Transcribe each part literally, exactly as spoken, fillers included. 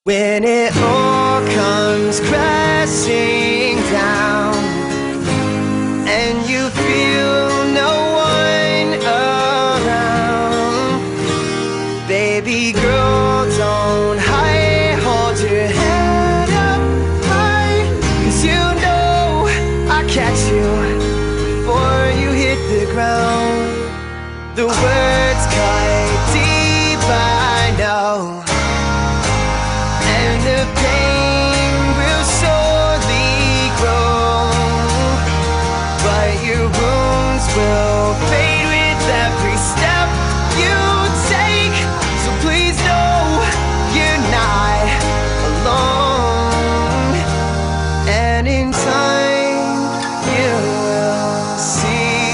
When it all comes crashing down and you feel no one around, baby girl, don't hide, hold your head up high, 'cause you know I'll catch you before you hit the ground. The words cut deep, I know, and the pain will surely grow, but your wounds will fade with every step you take. So please know you're not alone, and in time you will see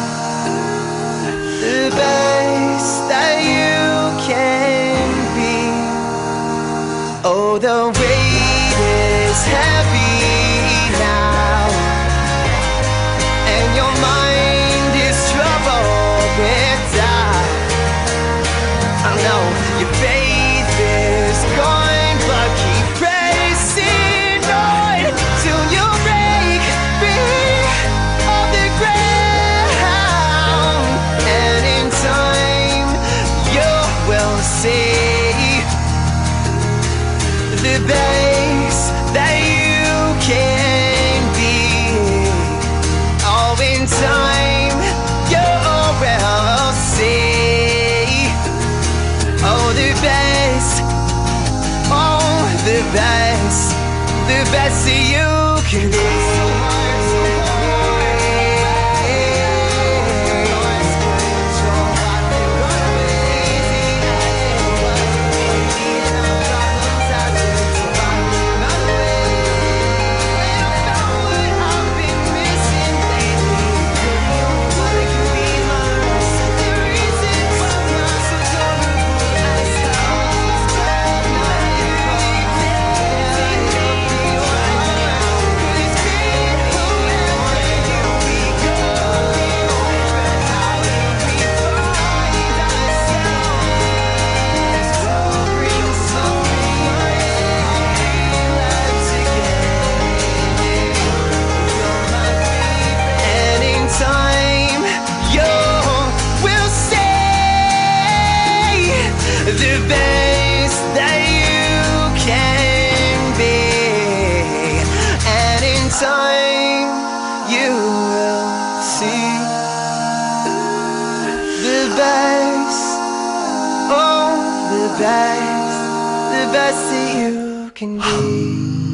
the best that you can be. Oh, the weight is heavy now, and your mind is troubled with doubt. I know your faith is gone, but keep pressing on till you break free of the ground, and in time you will see the best that you can be. Oh, in time you will see. Oh, the best, oh, the best, the best that you can be. The best that you can be, and in time you will see the best, oh, the best, the best that you can be.